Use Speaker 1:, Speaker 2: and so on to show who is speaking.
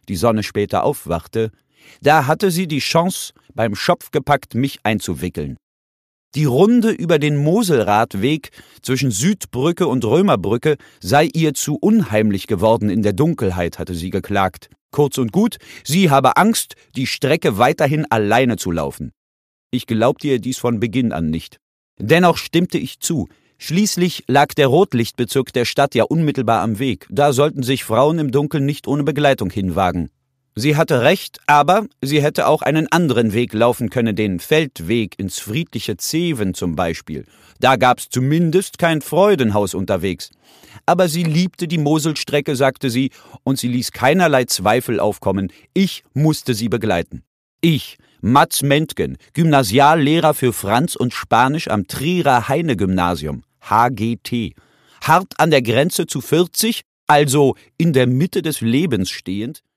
Speaker 1: die Sonne später aufwachte, da hatte sie die Chance, beim Schopf gepackt, mich einzuwickeln. Die Runde über den Moselradweg zwischen Südbrücke und Römerbrücke sei ihr zu unheimlich geworden in der Dunkelheit, hatte sie geklagt. Kurz und gut, sie habe Angst, die Strecke weiterhin alleine zu laufen. Ich glaubte ihr dies von Beginn an nicht. Dennoch stimmte ich zu. Schließlich lag der Rotlichtbezirk der Stadt ja unmittelbar am Weg. Da sollten sich Frauen im Dunkeln nicht ohne Begleitung hinwagen. Sie hatte recht, aber sie hätte auch einen anderen Weg laufen können, den Feldweg ins friedliche Zeven zum Beispiel. Da gab's zumindest kein Freudenhaus unterwegs. Aber sie liebte die Moselstrecke, sagte sie, und sie ließ keinerlei Zweifel aufkommen. Ich musste sie begleiten. Ich, Mats Mentgen, Gymnasiallehrer für Franz und Spanisch am Trierer Heine-Gymnasium, HGT. Hart an der Grenze zu 40, also in der Mitte des Lebens stehend,